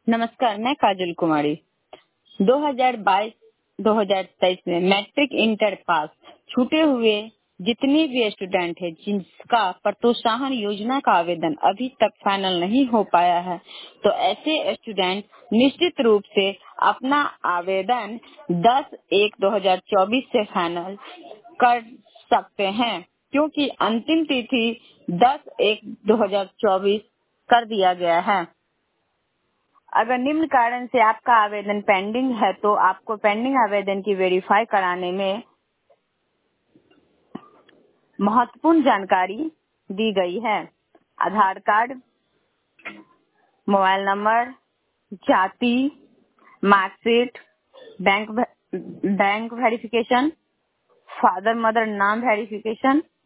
नमस्कार, मैं काजल कुमारी। 2022-2023 में मैट्रिक इंटर पास छूटे हुए जितने भी स्टूडेंट हैं जिसका प्रोत्साहन योजना का आवेदन अभी तक फाइनल नहीं हो पाया है, तो ऐसे स्टूडेंट निश्चित रूप से अपना आवेदन 10/1/2024 से फाइनल कर सकते हैं, क्योंकि अंतिम तिथि 10/1/2024 कर दिया गया है। अगर निम्न कारण से आपका आवेदन पेंडिंग है तो आपको पेंडिंग आवेदन की वेरीफाई कराने में महत्वपूर्ण जानकारी दी गई है। आधार कार्ड, मोबाइल नंबर, जाति, marksheet, bank verification, father mother नाम वेरिफिकेशन,